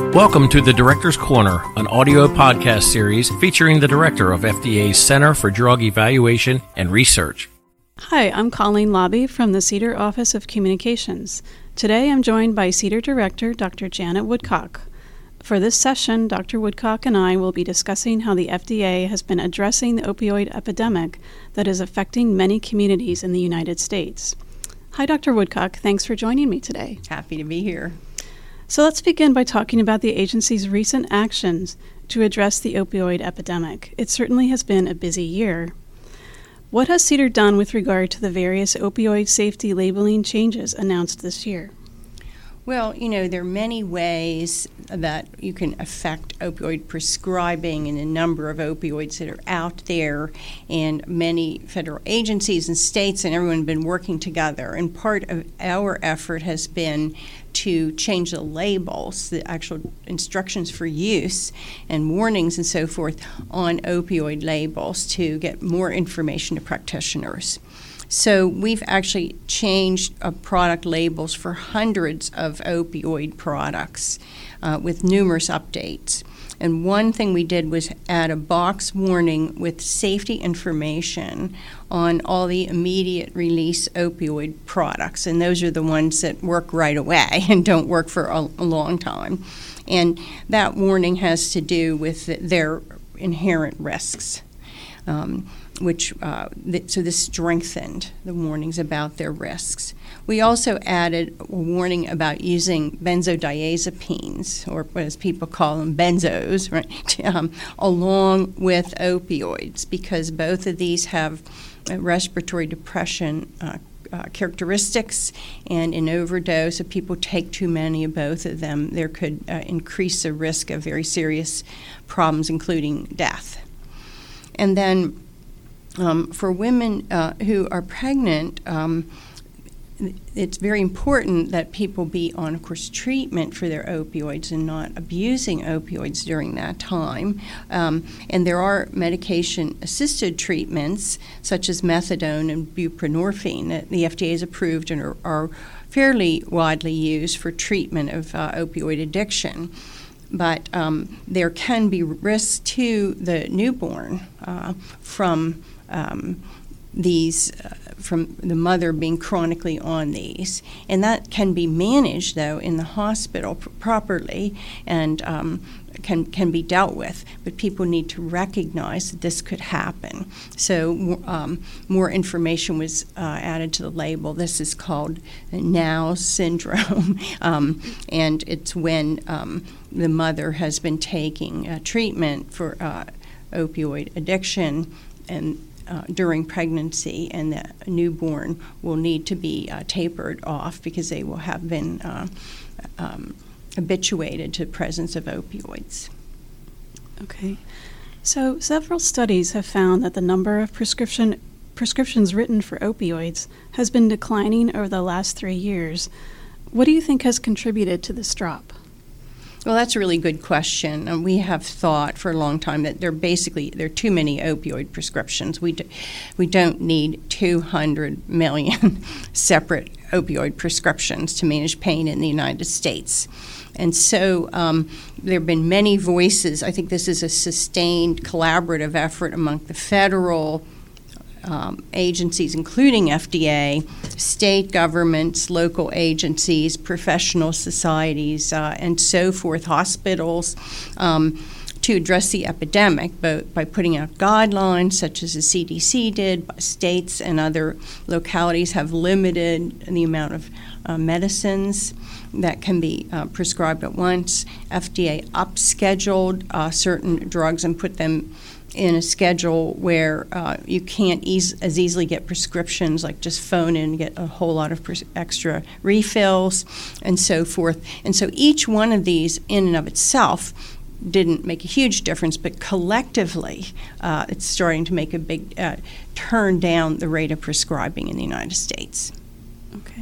Welcome to the Director's Corner, an audio podcast series featuring the director of FDA's Center for Drug Evaluation and Research. Hi, I'm Colleen Lobby from the CDER Office of Communications. Today I'm joined by CDER Director Dr. Janet Woodcock. For this session, Dr. Woodcock and I will be discussing how the FDA has been addressing the opioid epidemic that is affecting many communities in the United States. Hi, Dr. Woodcock. Thanks for joining me today. Happy to be here. So let's begin by talking about the agency's recent actions to address the opioid epidemic. It certainly has been a busy year. What has CDER done with regard to the various opioid safety labeling changes announced this year? Well, there are many ways that you can affect opioid prescribing and the number of opioids that are out there, and many federal agencies and states and everyone have been working together. And part of our effort has been to change the labels, the actual instructions for use and warnings and so forth on opioid labels to get more information to practitioners. So we've actually changed product labels for hundreds of opioid products with numerous updates. And one thing we did was add a box warning with safety information on all the immediate release opioid products. And those are the ones that work right away and don't work for a long time. And that warning has to do with their inherent risks. So this strengthened the warnings about their risks. We also added a warning about using benzodiazepines, or as people call them, benzos, right, along with opioids, because both of these have respiratory depression characteristics, and in overdose, if people take too many of both of them, there could increase the risk of very serious problems, including death. And then for women who are pregnant, it's very important that people be on, of course, treatment for their opioids and not abusing opioids during that time. And there are medication-assisted treatments, such as methadone and buprenorphine, that the FDA has approved and are fairly widely used for treatment of opioid addiction. But there can be risks to the newborn from the mother being chronically on these, and that can be managed though in the hospital properly and can be dealt with. But people need to recognize that this could happen. So more information was added to the label. This is called NOW syndrome, and it's when the mother has been taking treatment for opioid addiction and during pregnancy, and the newborn will need to be tapered off because they will have been habituated to the presence of opioids. Okay. So several studies have found that the number of prescriptions written for opioids has been declining over the last 3 years. What do you think has contributed to this drop? Well, that's a really good question. And we have thought for a long time that there are too many opioid prescriptions. We don't need 200 million separate opioid prescriptions to manage pain in the United States. And so there have been many voices. I think this is a sustained collaborative effort among the federal agencies, including FDA, state governments, local agencies, professional societies, and so forth, hospitals, to address the epidemic, both by putting out guidelines, such as the CDC did. States and other localities have limited the amount of medicines that can be prescribed at once. FDA upscheduled certain drugs and put them in a schedule where you can't as easily get prescriptions, like just phone in and get a whole lot of extra refills and so forth. And so each one of these in and of itself didn't make a huge difference, but collectively it's starting to make a big turn down the rate of prescribing in the United States. Okay.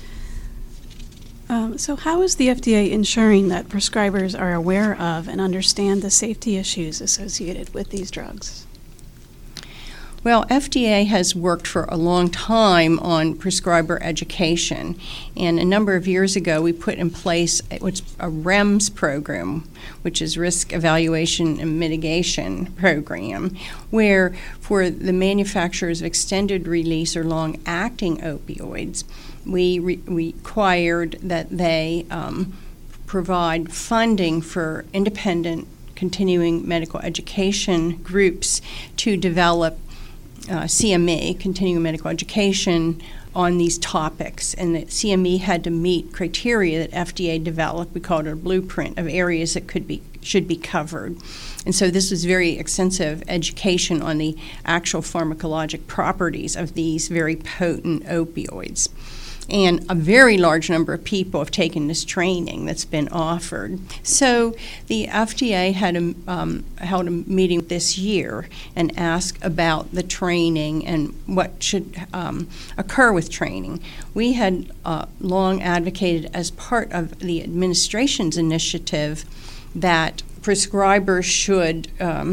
So how is the FDA ensuring that prescribers are aware of and understand the safety issues associated with these drugs? Well, FDA has worked for a long time on prescriber education, and a number of years ago we put in place what's a REMS program, which is Risk Evaluation and Mitigation Program, where for the manufacturers of extended release or long-acting opioids, we required that they provide funding for independent continuing medical education groups to develop CME, continuing medical education, on these topics. And the CME had to meet criteria that FDA developed. We called it a blueprint of areas that should be covered. And so this was very extensive education on the actual pharmacologic properties of these very potent opioids. And a very large number of people have taken this training that's been offered. So the FDA had held a meeting this year and asked about the training and what should occur with training. We had long advocated as part of the administration's initiative that prescribers should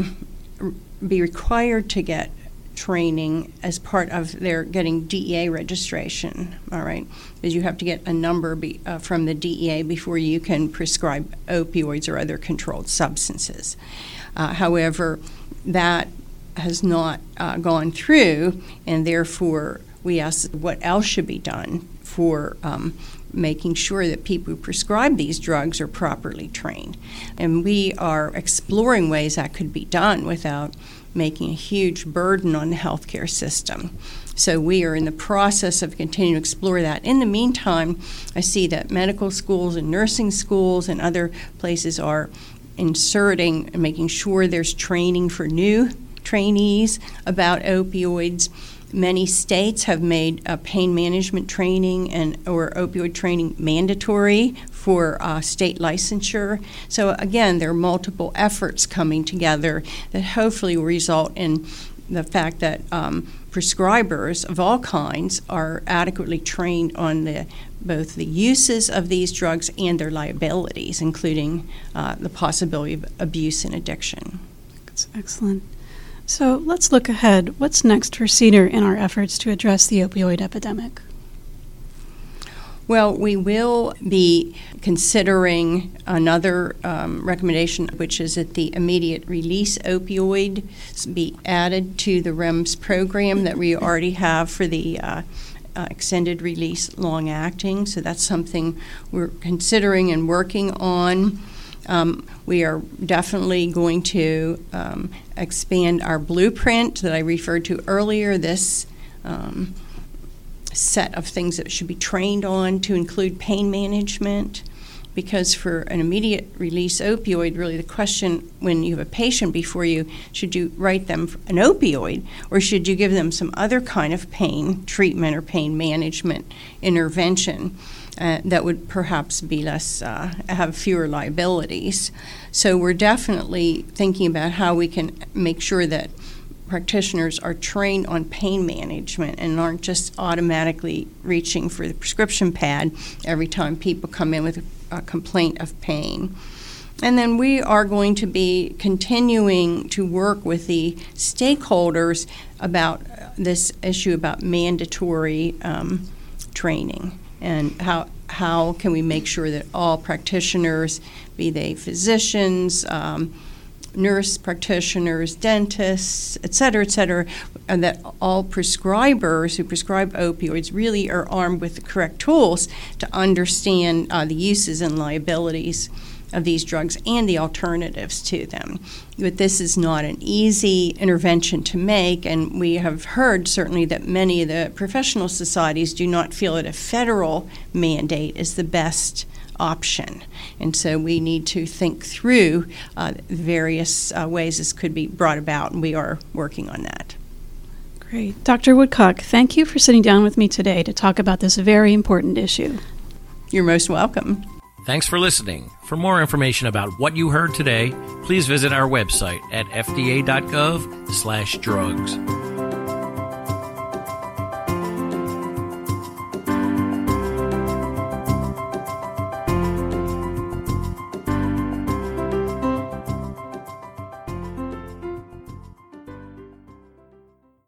be required to get training as part of their getting DEA registration, all right? Because you have to get a number from the DEA before you can prescribe opioids or other controlled substances. However, that has not gone through, and therefore we asked what else should be done for making sure that people who prescribe these drugs are properly trained. And we are exploring ways that could be done without making a huge burden on the healthcare system. So we are in the process of continuing to explore that. In the meantime, I see that medical schools and nursing schools and other places are inserting and making sure there's training for new trainees about opioids. Many states have made pain management training or opioid training mandatory for state licensure. So again, there are multiple efforts coming together that hopefully will result in the fact that prescribers of all kinds are adequately trained on both the uses of these drugs and their liabilities, including the possibility of abuse and addiction. That's excellent. So let's look ahead. What's next for CEDAR in our efforts to address the opioid epidemic? Well, we will be considering another recommendation, which is that the immediate release opioid be added to the REMS program that we already have for the extended release long-acting. So that's something we're considering and working on. We are definitely going to expand our blueprint that I referred to earlier, this set of things that should be trained on to include pain management, because for an immediate release opioid, really the question when you have a patient before you, should you write them an opioid or should you give them some other kind of pain treatment or pain management intervention? That would perhaps be less, have fewer liabilities. So we're definitely thinking about how we can make sure that practitioners are trained on pain management and aren't just automatically reaching for the prescription pad every time people come in with a complaint of pain. And then we are going to be continuing to work with the stakeholders about this issue about mandatory training. And how can we make sure that all practitioners, be they physicians, nurse practitioners, dentists, et cetera, and that all prescribers who prescribe opioids really are armed with the correct tools to understand the uses and liabilities of these drugs and the alternatives to them. But this is not an easy intervention to make, and we have heard certainly that many of the professional societies do not feel that a federal mandate is the best option. And so we need to think through various ways this could be brought about, and we are working on that. Great. Dr. Woodcock, thank you for sitting down with me today to talk about this very important issue. You're most welcome. Thanks for listening. For more information about what you heard today, please visit our website at fda.gov/drugs.